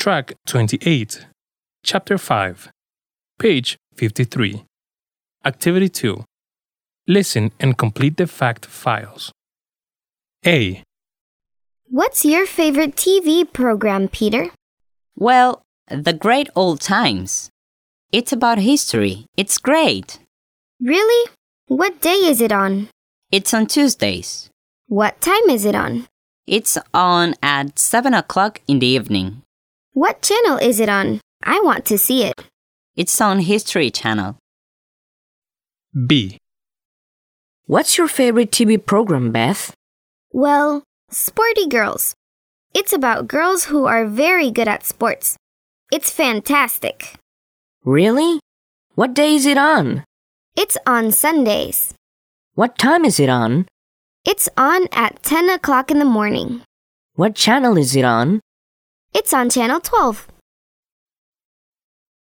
Track 28, Chapter 5, page 53. Activity 2. Listen and complete the fact files. A. What's your favorite TV program, Peter? Well, The Great Old Times. It's about history. It's great. Really? What day is it on? It's on Tuesdays. What time is it on? It's on at 7 o'clock in the evening. What channel is it on? I want to see it. It's on History Channel. B. What's your favorite TV program, Beth? Well, Sporty Girls. It's about girls who are very good at sports. It's fantastic. Really? What day is it on? It's on Sundays. What time is it on? It's on at 10 o'clock in the morning. What channel is it on? It's on Channel 12.